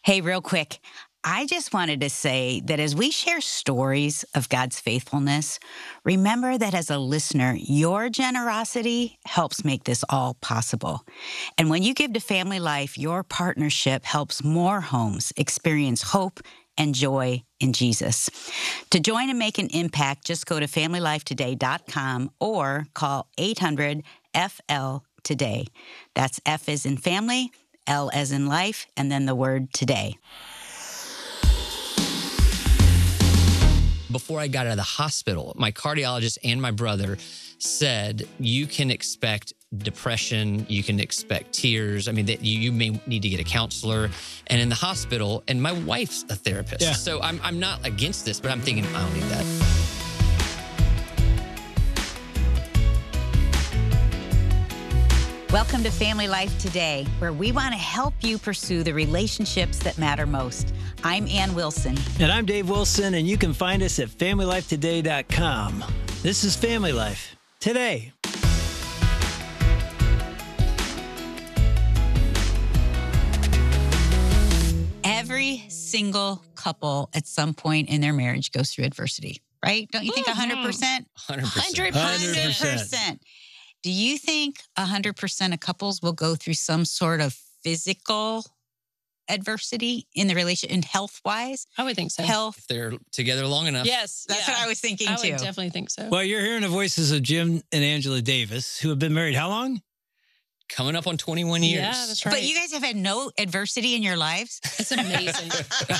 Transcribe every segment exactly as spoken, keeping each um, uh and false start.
Hey, real quick, I just wanted to say that as we share stories of God's faithfulness, remember that as a listener, your generosity helps make this all possible. And when you give to Family Life, your partnership helps more homes experience hope and joy in Jesus. To join and make an impact, just go to family life today dot com or call eight hundred F L today. That's F as in family, L as in life, and then the word today. Before I got out of the hospital, my cardiologist and my brother said, you can expect depression, you can expect tears. I mean, that you, you may need to get a counselor. And in the hospital, and my wife's a therapist. Yeah. So I'm, I'm not against this, but I'm thinking, I don't need that. Welcome to Family Life Today, where we want to help you pursue the relationships that matter most. I'm Ann Wilson. And I'm Dave Wilson, and you can find us at family life today dot com. This is Family Life Today. Every single couple at some point in their marriage goes through adversity, right? Don't you think one hundred percent? one hundred percent. one hundred percent. Do you think one hundred percent of couples will go through some sort of physical adversity in the relation, in health-wise? I would think so. Health. If they're together long enough. Yes. That's yeah. what I was thinking I too. would definitely think so. Well, you're hearing the voices of Jim and Angela Davis, who have been married how long? Coming up on twenty-one years. Yeah, that's right. But you guys have had no adversity in your lives? It's amazing.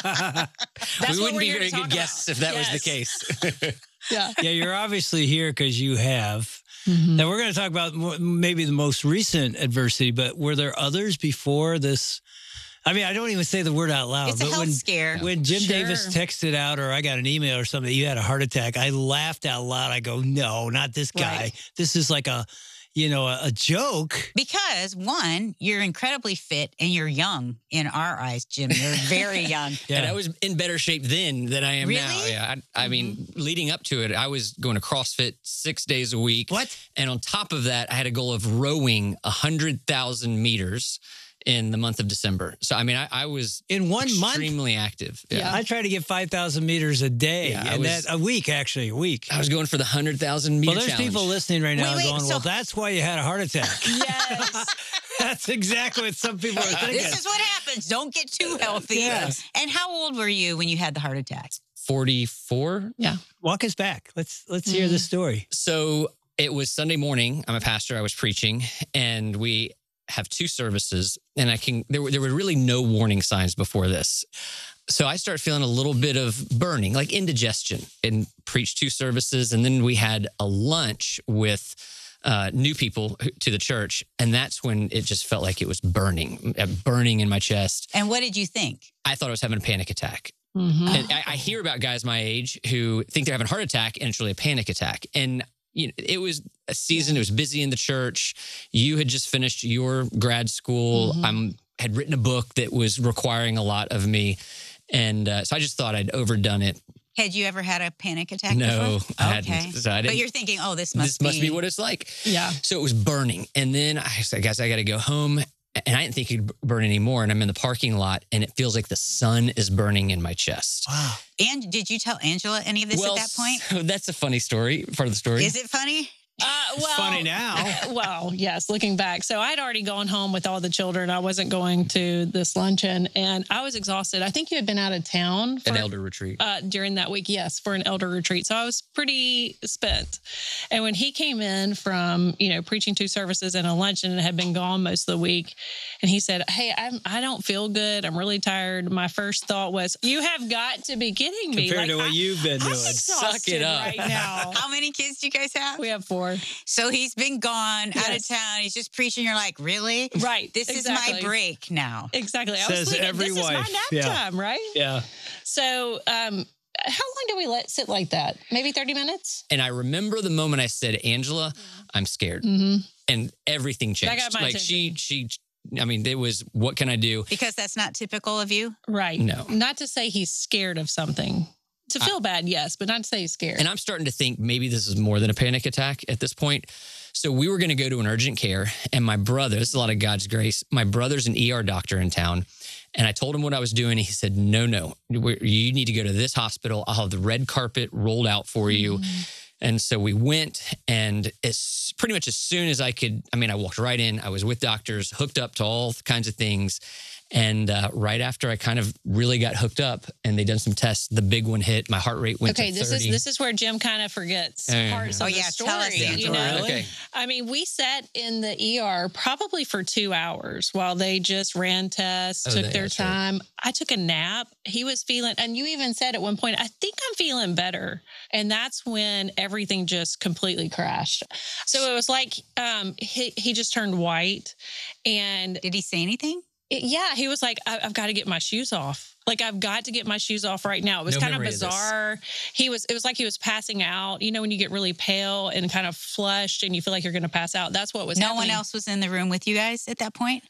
That's we what wouldn't we're be here to very talk good guests if that Yes. was the case. Yeah. Yeah, you're obviously here because you have. Mhm. Now, we're going to talk about more, maybe the most recent adversity, but were there others before this? I mean, I don't even say the word out loud. It's a but health when, scare. When Jim Sure. Davis texted out or I got an email or something, you had a heart attack, I laughed out loud. I go, no, not this guy. Right. This is like a, you know, a, a joke. Because one, you're incredibly fit and you're young in our eyes, Jim. You're very young. Yeah. And I was in better shape then than I am now. Really? Yeah, I, I mean, leading up to it, I was going to CrossFit six days a week. What? And on top of that, I had a goal of rowing one hundred thousand meters in the month of December. So, I mean, I, I was In one month? extremely active. Yeah. I try to get five thousand meters a day, Yeah, I and was- that a week, actually, a week. I was going for the one hundred thousand meter Well, there's challenge. people listening right now Wait, wait, going, so- well, that's why you had a heart attack. Yes. That's exactly what some people are thinking. This is what happens. Don't get too healthy. Yeah. And how old were you when you had the heart attack? forty-four. Yeah. Walk us back. Let's let's hear Mm. the story. So it was Sunday morning. I'm a pastor. I was preaching, and we have two services. And I can there were there were really no warning signs before this. So I started feeling a little bit of burning, like indigestion, and preached two services. And then we had a lunch with uh, new people who- to the church, and that's when it just felt like it was burning, uh, burning in my chest. And what did you think? I thought I was having a panic attack. Mhm. And I, I hear about guys my age who think they're having a heart attack and it's really a panic attack. And you know, it was a season. It was busy in the church. You had just finished your grad school. Mhm. I'm had written a book that was requiring a lot of me, and uh, so I just thought I'd overdone it. Had you ever had a panic attack No, before? I okay. hadn't. So I But didn't- you're thinking, oh, this must this must be what it's like. Yeah. So it was burning, and then I said, "Guys, I got to go home." And I didn't think it'd burn anymore. And I'm in the parking lot, and it feels like the sun is burning in my chest. Wow. And did you tell Angela any of this well, at that point? so that's a funny story. Part of the story. Is it funny? Uh, It's well, funny now. well, yes, looking back. So I'd already gone home with all the children. I wasn't going to this luncheon, and I was exhausted. I think you had been out of town for An elder retreat. uh, during that week, yes, for an elder retreat. So I was pretty spent. And when he came in from, you know, preaching two services and a luncheon and had been gone most of the week, and he said, "Hey, I'm, I don't feel good. I'm really tired." My first thought was, "You have got to be kidding me!" Compared to what I, you've been I'm doing. exhausted it up. right now. How many kids do you guys have? We have four. So he's been gone, out of Yes. town. He's just preaching. You're like, really? Right. This exactly. is my break now. Exactly. I Says was thinking, every this wife. is my nap Yeah. time, right? Yeah. So, um, how long do we let sit like that? Maybe thirty minutes? And I remember the moment I said, "Angela, I'm scared," Mm-hmm. and everything changed. got my like she, she. I mean, it was, what can I do? Because that's not typical of you. Right. No. Not to say he's scared of something. To feel bad, yes, but not to say he's scared. And I'm starting to think maybe this is more than a panic attack at this point. So we were going to go to an urgent care, and my brother, this is a lot of God's grace, my brother's an E R doctor in town, And I told him what I was doing. He said, no, no, we're, you need to go to this hospital. I'll have the red carpet rolled out for you. Mm. And so we went, and as pretty much as soon as I could, I mean, I walked right in. I was with doctors, hooked up to all kinds of things. And uh, right after I kind of really got hooked up and they done some tests, the big one hit. My heart rate went okay, to this thirty. is this is where Jim kind of forgets uh, parts oh, of yeah, the story. tell us, You know, really? Okay. I mean, we sat in the E R probably for two hours while they just ran tests, Oh, took they- their that's right. time. I took a nap. He was feeling, and you even said at one point, I think I'm feeling better. And that's when everything just completely crashed. So it was like um, he he just turned white, and Did he say anything? It, yeah, he was like, I, I've got to get my shoes off. Like, I've got to get my shoes off right now. It was No kind of memory of this. bizarre. He was, it was like he was passing out. You know, when you get really pale and kind of flushed and you feel like you're going to pass out. That's what was No happening. one else was in the room with you guys at that point?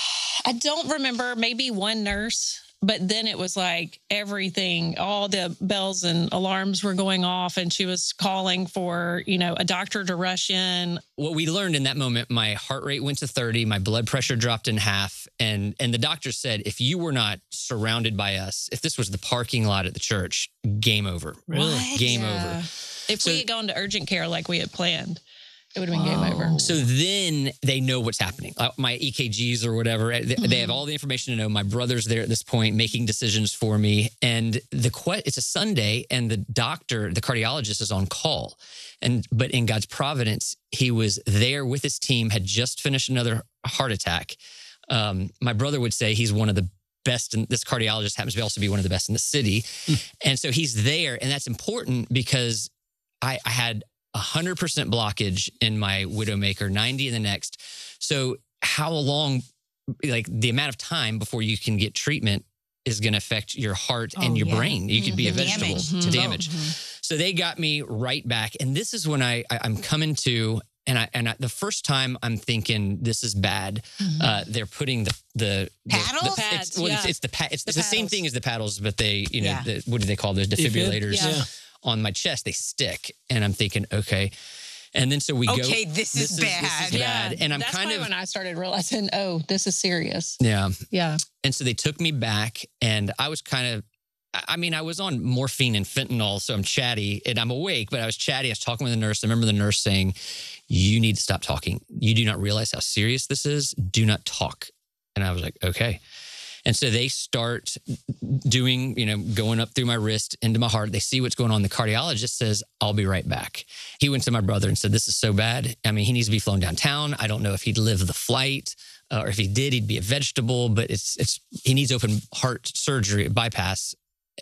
I don't remember, maybe one nurse. But then it was like everything, all the bells and alarms were going off, and she was calling for, you know, a doctor to rush in. What we learned in that moment, my heart rate went to thirty, my blood pressure dropped in half. And, and the doctor said, if you were not surrounded by us, if this was the parking lot at the church, game over. Really? What? Game Yeah. over. If So- we had gone to urgent care like we had planned, it would have been game over. So then they know what's happening. Uh, my E K Gs or whatever, they, they have all the information to know. My brother's there at this point making decisions for me. And the que- it's a Sunday, and the doctor, the cardiologist is on call. And But in God's providence, he was there with his team, had just finished another heart attack. Um, my brother would say he's one of the best, and this cardiologist happens to also be one of the best in the city. And so he's there, and that's important because I, I had one hundred percent blockage in my Widowmaker, ninety in the next. So how long, like the amount of time before you can get treatment is going to affect your heart and Oh, your yeah. brain. You could be a Mhm. vegetable Damage to to both. damage. So they got me right back. And this is when I, I I'm coming to, and I, and I, the first time I'm thinking this is bad. Uh, they're putting the, the, the- Paddles? the, Pads, it's, well, it's, yeah. it's the, pa- it's, The it's the same paddles. thing as the paddles, but they, you know, Yeah. the, what do they call those defibrillators Yeah. Yeah. on my chest? They stick. And I'm thinking, okay. And then so we go. Okay, this is This bad. is bad. And I'm that's kind probably of, when I started realizing, oh, this is serious. yeah. Yeah. And so they took me back, and I was kind of, I mean, I was on morphine and fentanyl, so I'm chatty and I'm awake, but I was chatty. I was talking with the nurse. I remember the nurse saying, you need to stop talking. You do not realize how serious this is. Do not talk. And I was like, okay. And so they start doing, you know, going up through my wrist into my heart. They see what's going on. The cardiologist says, I'll be right back. He went to my brother and said, this is so bad. I mean, he needs to be flown downtown. I don't know if he'd live the flight, uh, or if he did, he'd be a vegetable, but it's, it's, he needs open heart surgery, bypass.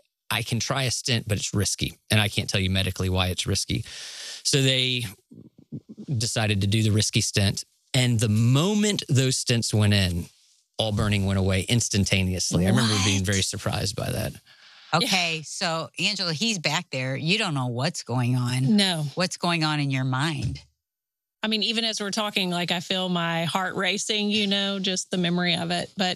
I can try a stent, but it's risky. And I can't tell you medically why it's risky. So they decided to do the risky stent. And the moment those stents went in, all burning went away instantaneously. I remember being What? very surprised by that. Okay, so Angela, he's back there. You don't know what's going on. No. What's going on in your mind? I mean, even as we're talking, like I feel my heart racing, you know, just the memory of it. But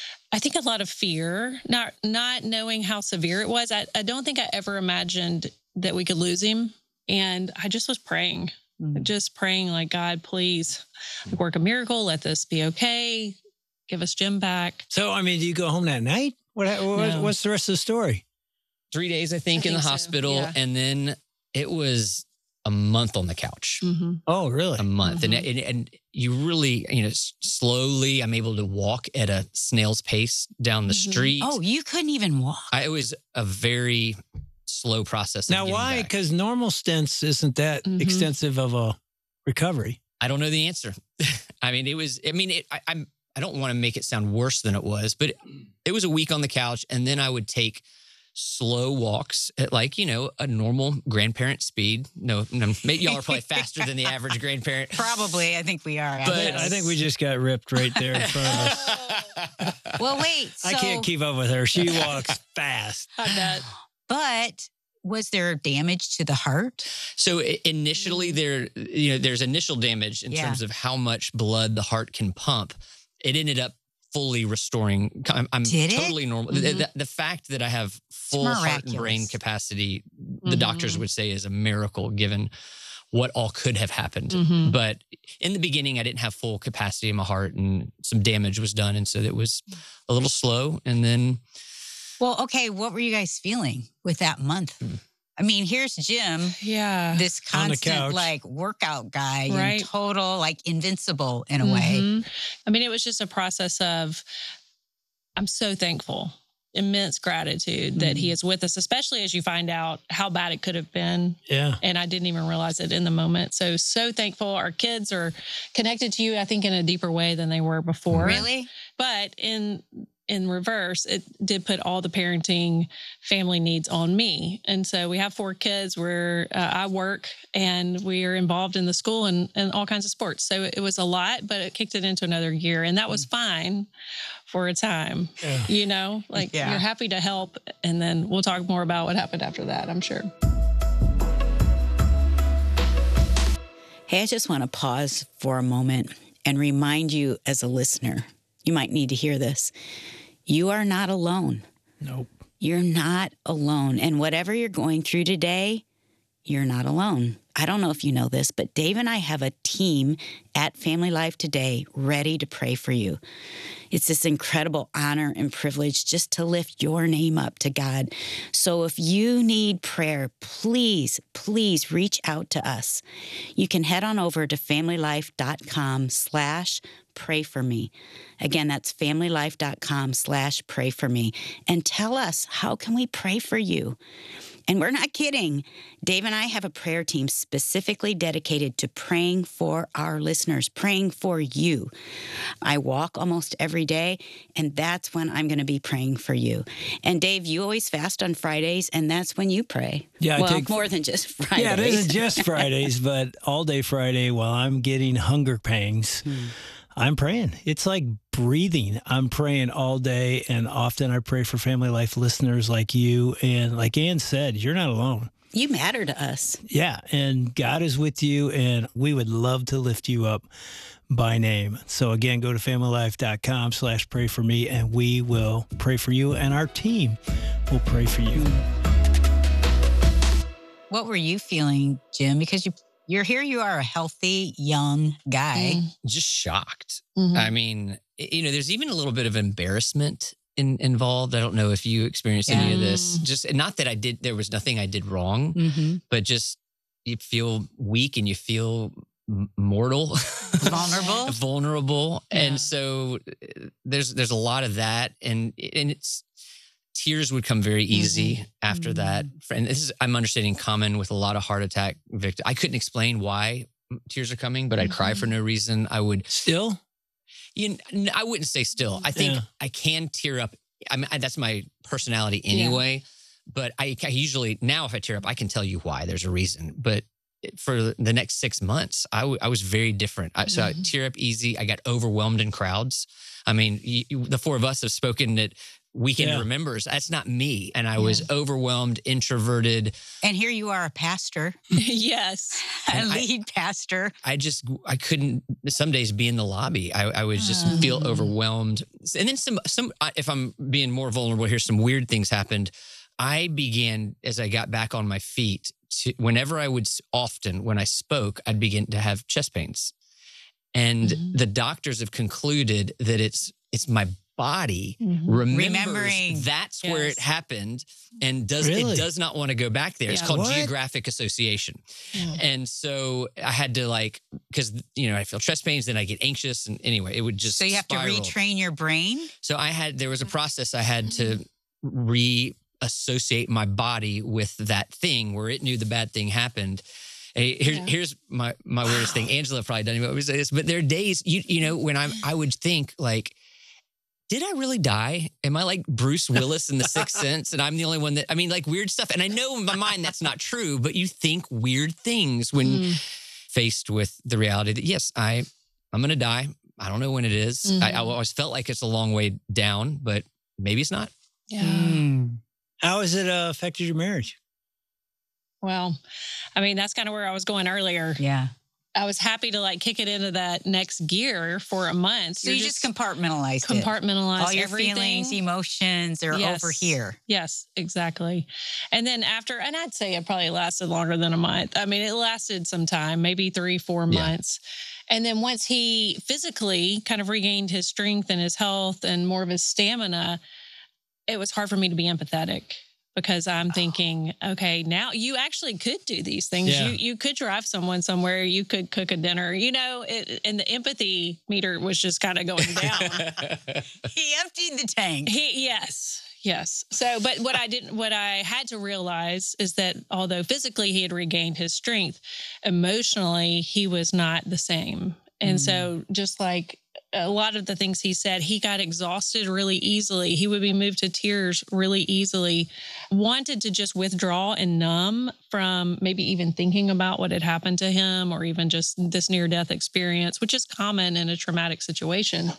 I think a lot of fear, not not knowing how severe it was. I, I don't think I ever imagined that we could lose him. And I just was praying, Mm. just praying like, God, please work a miracle. Let this be okay. Give us Jim back. So, I mean, do you go home that night? What, what No. What's the rest of the story? Three days, I think, I in the think so, hospital. yeah. And then it was a month on the couch. Mm-hmm. Oh, really? A month. And, Mhm. and and you really, you know, s- slowly I'm able to walk at a snail's pace down the Mhm. street. Oh, you couldn't even walk. I, it was a very slow process. of Now, getting why? back. Because normal stents isn't that Mhm. extensive of a recovery. I don't know the answer. I mean, it was, I mean, it, I, I'm, I don't want to make it sound worse than it was, but it, it was a week on the couch. And then I would take slow walks at like, you know, a normal grandparent speed. No, no maybe y'all are probably faster than the average grandparent. Probably, I think we are. But- I, actually. I think we just got ripped right there in front of us. well, wait. I so- can't keep up with her. She walks fast. I bet. But was there damage to the heart? So i- initially there, you know, there's initial damage in Yeah. terms of how much blood the heart can pump. It ended up fully restoring. I'm, I'm Did it? totally normal. The, Mhm. the, the fact that I have full heart and brain miraculous. capacity, the Mhm. doctors would say is a miracle given what all could have happened. Mhm. But in the beginning, I didn't have full capacity in my heart and some damage was done. And so it was a little slow. And then, Well, okay, what were you guys feeling with that month? I mean, here's Jim, Yeah. this On the constant couch. like workout guy, Right. and total like invincible in a way. Mhm. I mean, it was just a process of, I'm so thankful, immense gratitude that he is with us, especially as you find out how bad it could have been. Yeah. And I didn't even realize it in the moment. So, so thankful. Our kids are connected to you, I think, in a deeper way than they were before. Really? But in in reverse, it did put all the parenting family needs on me. And so we have four kids where uh, I work and we are involved in the school and, and all kinds of sports. So it was a lot, but it kicked it into another gear. And that was fine for a time. Yeah. You know, like Yeah. you're happy to help. And then we'll talk more about what happened after that, I'm sure. Hey, I just want to pause for a moment and remind you as a listener, you might need to hear this. You are not alone. Nope. You're not alone. And whatever you're going through today, you're not alone. I don't know if you know this, but Dave and I have a team at Family Life Today ready to pray for you. It's this incredible honor and privilege just to lift your name up to God. So if you need prayer, please, please reach out to us. You can head on over to familylife.com slash pray for me. Again, that's familylife.com slash pray for me. And tell us, how can we pray for you? And we're not kidding. Dave and I have a prayer team specifically dedicated to praying for our listeners, praying for you. I walk almost every day, and that's when I'm going to be praying for you. And Dave, you always fast on Fridays, and that's when you pray. Yeah, I well, take- more than just Fridays. Yeah, it isn't just Fridays, but all day Friday while I'm getting hunger pangs, I'm praying. It's like breathing. I'm praying all day, and often I pray for Family Life listeners like you. And like Ann said, you're not alone. You matter to us. Yeah, and God is with you, and we would love to lift you up by name. So again, go to familylife.com slash pray for me, and we will pray for you, and our team will pray for you. What were you feeling, Jim? Because you, you're here, you are a healthy, young guy. just shocked. Mhm. I mean, you know, there's even a little bit of embarrassment in, involved. I don't know if you experienced any of this. Yeah. Just not that I did, there was nothing I did wrong, Mm-hmm. but just you feel weak and you feel m- mortal, Vulnerable. vulnerable. Yeah. And so uh, there's there's a lot of that, and and it's tears would come very easy after that. And this is, I'm understanding, common with a lot of heart attack victims. I couldn't explain why tears are coming, but I'd cry for no reason. I would. Still? You know, I wouldn't say still. I think Yeah. I can tear up. I mean, I, that's my personality anyway. But I, I usually, now if I tear up, I can tell you why. There's a reason. But for the next six months, I, w- I was very different. I, so I tear up easy. I got overwhelmed in crowds. I mean, you, you- the four of us have spoken at Weekend Yeah. Remembers. That's not me. And I was overwhelmed, introverted. And here you are, a pastor, Yes. a And I- lead pastor. I just, I couldn't, some days be in the lobby. I, I would just Ah. feel overwhelmed. And then some, some, I- if I'm being more vulnerable here, some weird things happened. I began, as I got back on my feet, to, whenever I would, s- often when I spoke, I'd begin to have chest pains. And Mhm. the doctors have concluded that it's, it's my body Mhm. remembers Remembering. that's where Yes. it happened and does Really? it does not want to go back there. It's Yeah. called What? geographic association. Yeah. And so I had to, like, because, you know, I feel chest pains, then I get anxious. And anyway, it would just So you have spiral. to retrain your brain. So I had, there was a process I had to reassociate my body with that thing where it knew the bad thing happened. Hey, here, Yeah. Here's my, my weirdest thing. Angela probably doesn't even say this, but there are days, you, you know, when I'm, I would think like, did I really die? Am I like Bruce Willis in The Sixth Sense? And I'm the only one that, I mean, like weird stuff. And I know in my mind that's not true, but you think weird things when Mm. faced with the reality that, yes, I, I'm going to die. I don't know when it is. I, I Mhm. always felt like it's a long way down, but maybe it's not. Yeah. Mm. How has it uh, affected your marriage? Well, I mean, that's kind of where I was going earlier. Yeah. I was happy to like kick it into that next gear for a month. So you just compartmentalized it. compartmentalize All your everything. feelings, emotions are Yes. over here. Yes, exactly. And then after, and I'd say it probably lasted longer than a month. I mean, it lasted some time, maybe three, four Yeah. months. And then once he physically kind of regained his strength and his health and more of his stamina, it was hard for me to be empathetic. Because I'm thinking, okay, now you actually could do these things. Yeah. You you could drive someone somewhere. You could cook a dinner. You know, it, and the empathy meter was just kind of going down. He emptied the tank. He yes, yes. So, but what I didn't, what I had to realize is that although physically he had regained his strength, emotionally he was not the same. And Mm. so, just like a lot of the things he said, he got exhausted really easily. He would be moved to tears really easily, wanted to just withdraw and numb from maybe even thinking about what had happened to him or even just this near-death experience, which is common in a traumatic situation.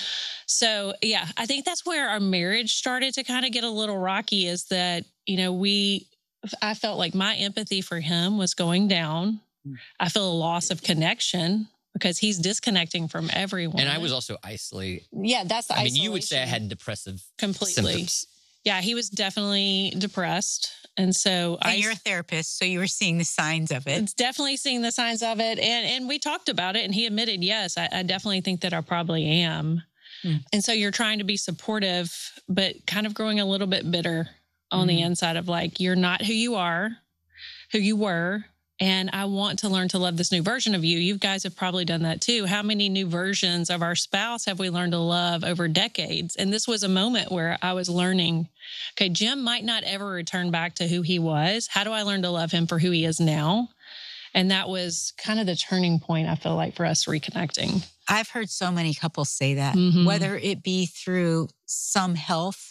So, yeah, I think that's where our marriage started to kind of get a little rocky is that, you know, we, I felt like my empathy for him was going down. I feel a loss of connection because he's disconnecting from everyone. And I was also isolated. Yeah, that's the I mean, you would say I isolation. had depressive Completely. symptoms. Yeah, he was definitely depressed. And so And I you're a therapist, so you were seeing the signs of it. it's definitely seeing the signs of it. And and we talked about it and he admitted, yes, I, I definitely think that I probably am. Hmm. And so you're trying to be supportive, but kind of growing a little bit bitter on the Mm. inside of like, you're not who you are, who you were. And I want to learn to love this new version of you. You guys have probably done that too. How many new versions of our spouse have we learned to love over decades? And this was a moment where I was learning, okay, Jim might not ever return back to who he was. How do I learn to love him for who he is now? And that was kind of the turning point, I feel like, for us reconnecting. I've heard so many couples say that, Mhm. whether it be through some health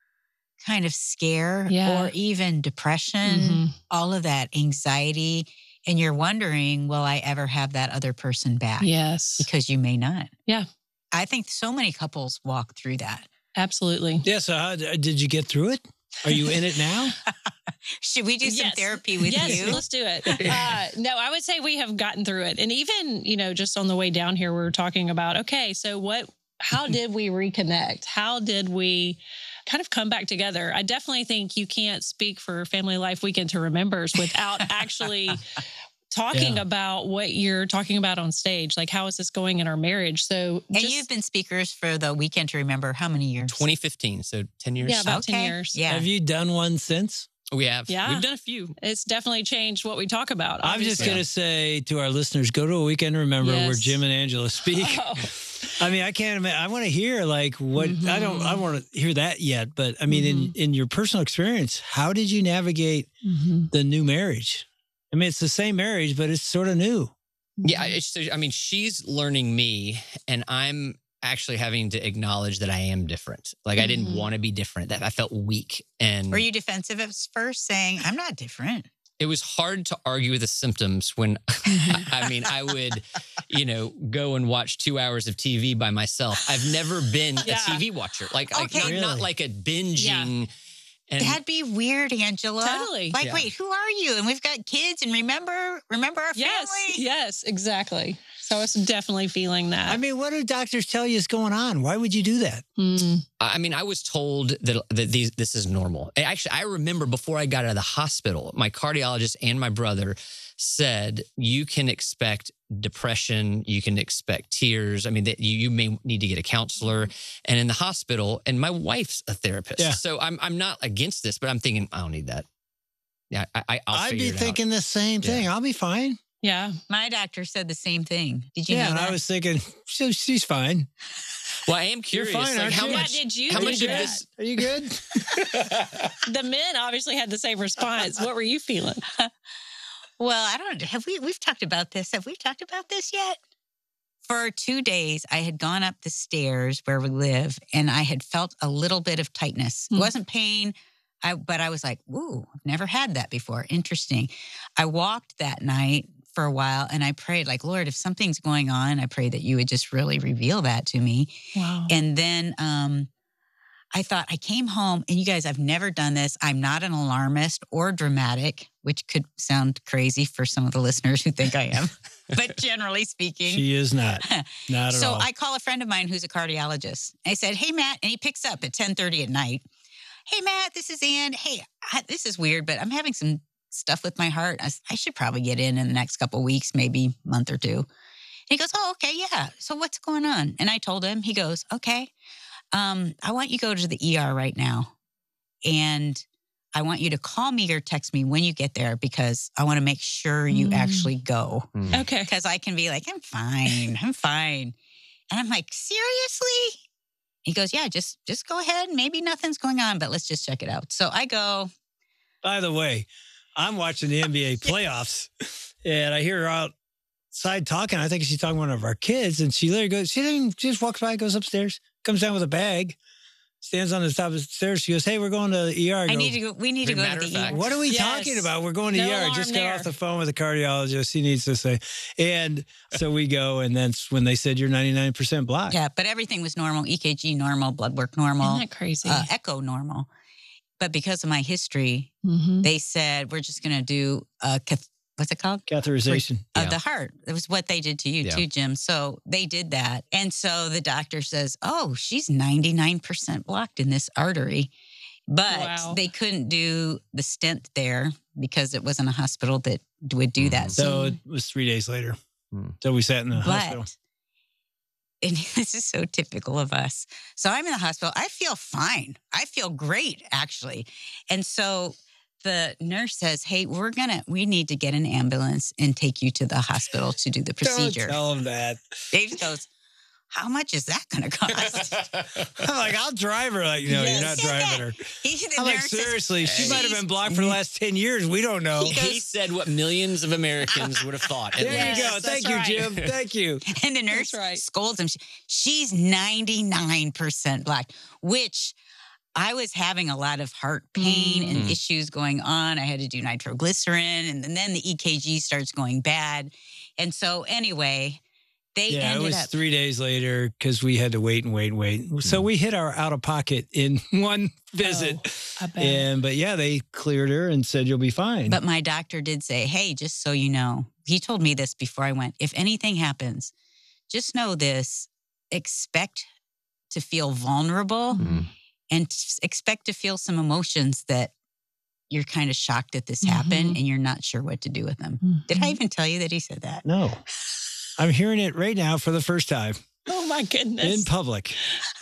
kind of scare Yeah. or even depression, Mhm. all of that anxiety. And you're wondering, will I ever have that other person back? Yes. Because you may not. Yeah. I think so many couples walk through that. Absolutely. Yeah. So how did you get through it? Are you in it now? Should we do some Yes. therapy with yes, you? let's do it. Uh, no, I would say we have gotten through it. And even, you know, just on the way down here, we were talking about, okay, so what, how did we reconnect? How did we kind of come back together? I definitely think you can't speak for Family Life Weekend to Remembers without actually talking Yeah. about what you're talking about on stage. Like, how is this going in our marriage? So And just, you've been speakers for the Weekend to Remember how many years? twenty fifteen, so ten years. yeah, about ten Okay. years. Yeah. Have you done one since? We have. Yeah. We've done a few. It's definitely changed what we talk about. I'm just obviously. going to say to our listeners, go to a Weekend to Remember where Yes. Jim and Angela speak. Oh. I mean, I can't imagine. I want to hear like what I don't. I Mhm. want to hear that yet. But I mean, Mhm. in in your personal experience, how did you navigate Mhm. the new marriage? I mean, it's the same marriage, but it's sort of new. Yeah, it's, I mean, she's learning me, and I'm actually having to acknowledge that I am different. Like I didn't Mhm. want to be different. That I felt weak, and Were you defensive at first, saying, I'm not different? it was hard to argue with the symptoms when I mean I would, you know, go and watch two hours of T V by myself. I've never been Yeah. a T V watcher, like, like Okay. not, not Really? like a binging. And That'd be weird, Angela. Totally. Like, Yeah. wait, who are you? And we've got kids, and remember, remember our Yes, family? yes, exactly. So I was definitely feeling that. I mean, what do doctors tell you is going on? Why would you do that? Mm. I mean, I was told that, that these this is normal. Actually, I remember before I got out of the hospital, my cardiologist and my brother said, you can expect depression, you can expect tears. I mean, that you, you may need to get a counselor. And in the hospital, and my wife's a therapist. Yeah. So I'm I'm not against this, but I'm thinking, I don't need that. Yeah, I, I, I'll I'd figure be it out. thinking the same thing. I'll be fine. Yeah. My doctor said the same thing. Did you Yeah, know and that? I was thinking, she, she's fine. Well, I am curious. fine, like, aren't how you? Yeah, much? did you how do much of that? this? Are you good? The men obviously had the same response. What were you feeling? Well, I don't have we we've talked about this. Have we talked about this yet? For two days, I had gone up the stairs where we live, and I had felt a little bit of tightness. It Hmm. wasn't pain, I, but I was like, "Ooh, I've never had that before. Interesting." I walked that night for a while, and I prayed, like, "Lord, if something's going on, I pray that you would just really reveal that to me." Wow. And then um, I thought, I came home, and you guys, I've never done this. I'm not an alarmist or dramatic. which could sound crazy for some of the listeners who think I am. But generally speaking. She is not. Not at so all. I call a friend of mine who's a cardiologist. I said, hey, Matt, and he picks up at ten thirty at night. Hey, Matt, this is Ann. Hey, I, this is weird, but I'm having some stuff with my heart. I, I should probably get in in the next couple of weeks, maybe month or two. And he goes, oh, okay, yeah. So what's going on? And I told him, he goes, okay, um, I want you to go to the E R right now. And I want you to call me or text me when you get there because I want to make sure you Mm. actually go. Mm. Okay. Because I can be like, I'm fine, I'm fine. And I'm like, seriously? He goes, yeah, just just go ahead. Maybe nothing's going on, but let's just check it out. So I go. By the way, I'm watching the N B A playoffs, and I hear her outside talking. I think she's talking to one of our kids, and she literally goes, she didn't, she just walks by, goes upstairs, comes down with a bag, stands on the top of the stairs. She goes, hey, we're going to the E R. I go, need to go. We need to As a go to matter the of E R. fact. what are we Yes. talking about? We're going to No E R. I alarm just got there. off the phone with the cardiologist. He needs to say. And so we go, and then when they said you're ninety-nine percent blocked. Yeah, but everything was normal. E K G normal, blood work normal, Isn't that crazy? uh, echo normal. But because of my history, Mhm. they said we're just going to do a cath- what's it called? Catheterization. Of Yeah. the heart. It was what they did to you Yeah. too, Jim. So they did that. And so the doctor says, oh, she's ninety-nine percent blocked in this artery. But Wow. they couldn't do the stent there because it wasn't a hospital that would do that. Mhm. So it was three days later. Hmm. So we sat in the hospital. But, and this is so typical of us. So I'm in the hospital. I feel fine. I feel great, actually. And so the nurse says, hey, we're going to, we need to get an ambulance and take you to the hospital to do the procedure. Don't tell him that. Dave goes, how much is that going to cost? I'm like, I'll drive her. Like, no, you're not Yes. driving her. He, the I'm like, nurse says, seriously, she Hey. might have been blocked for the last ten years. We don't know. He He goes- said what millions of Americans would have thought. at There Yes, you go. that's Thank you, right. Jim. Thank you. and the nurse That's right. scolds him. She- She's ninety-nine percent black, which I was having a lot of heart pain and Mm. issues going on. I had to do nitroglycerin, and then the E K G starts going bad. And so, anyway, they Yeah, it ended was up. three days later because we had to wait and wait and wait. So we hit our out of pocket in one visit. I bet. And but yeah, they cleared her and said you'll be fine. But my doctor did say, hey, just so you know, he told me this before I went. If anything happens, just know this, expect to feel vulnerable Mm. and t- expect to feel some emotions that you're kind of shocked that this happened Mhm. and you're not sure what to do with them. Did I Mhm. even tell you that he said that? no, I'm hearing it right now for the first time Oh my goodness. in public.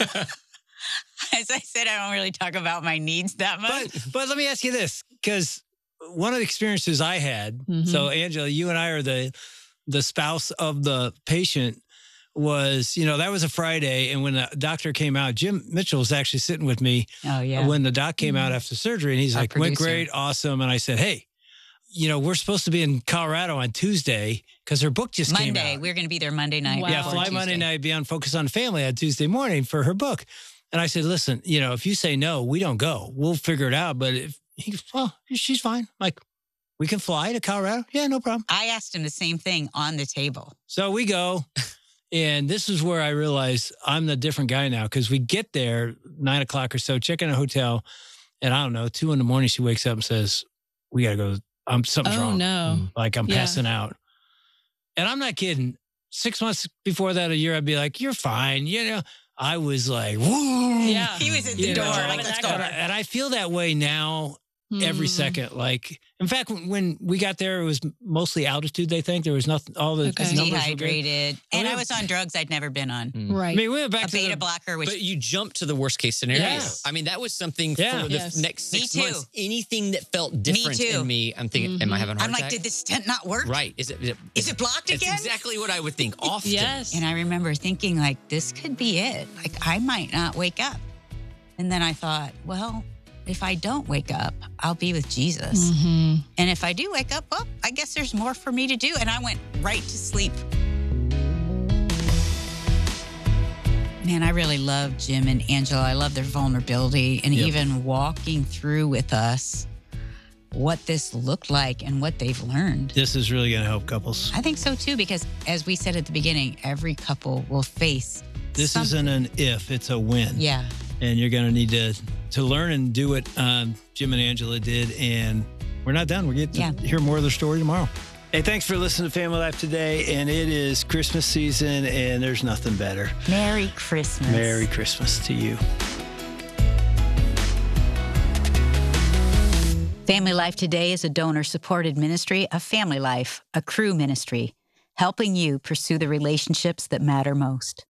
As I said, I don't really talk about my needs that much. But but let me ask you this, because one of the experiences I had. Mhm. So Angela, you and I are the the spouse of the patient. Was you know that was a Friday, and when the doctor came out, Jim Mitchell was actually sitting with me Oh, yeah. when the doc came out Mhm. after surgery, and he's Our like, "Went producer. great, awesome." And I said, "Hey, you know, we're supposed to be in Colorado on Tuesday because her book just came Monday. out. We're going to be there Monday night. Wow. Yeah, before fly Monday Tuesday. night, be on Focus on Family on Tuesday morning for her book." And I said, "Listen, you know, if you say no, we don't go. We'll figure it out." But if he goes, "Well, she's fine." I'm like, we can fly to Colorado? Yeah, no problem. I asked him the same thing on the table. So we go. And this is where I realize I'm the different guy now because we get there nine o'clock or so, check in a hotel, and I don't know, two in the morning, she wakes up and says, "We got to go. I'm something's Oh wrong. no. Like I'm Yeah. passing out." And I'm not kidding. Six months before that, a year, I'd be like, "You're fine." You know, I was like, "Woo!" Yeah. He was at the You door. know, Like, let's go. and, I, and I feel that way now every Mm. second. Like, in fact, when- when we got there, it was mostly altitude. They think there was nothing. All the Okay. I was numbers were good. dehydrated. And Oh, I yeah. was on drugs I'd never been on. Mm. I Right. mean, we went back A to beta the, blocker, which But you jumped to the worst case scenario. Yes. I mean, that was something Yeah. for the Yes. next Me six too. months. Anything that felt different too. in me, I'm thinking, am I Mhm. having a heart I'm like, attack? did this stent not work? Right. Is it, is it, Is it blocked It's again? exactly what I would think often. Yes. And I remember thinking, like, this could be it. Like, I might not wake up. And then I thought, well, if I don't wake up, I'll be with Jesus. Mhm. And if I do wake up, well, I guess there's more for me to do. And I went right to sleep. Man, I really love Jim and Angela. I love their vulnerability and Yep. even walking through with us what this looked like and what they've learned. this is really going to help couples. I think so too, because as we said at the beginning, every couple will face This some- isn't an if, it's a when. Yeah. And you're going to need to to learn and do what um, Jim and Angela did. And we're not done. We get to Yeah. hear more of their story tomorrow. Hey, thanks for listening to Family Life today. And it is Christmas season, and there's nothing better. Merry Christmas. Merry Christmas to you. Family Life Today is a donor-supported ministry of Family Life, a Cru ministry, helping you pursue the relationships that matter most.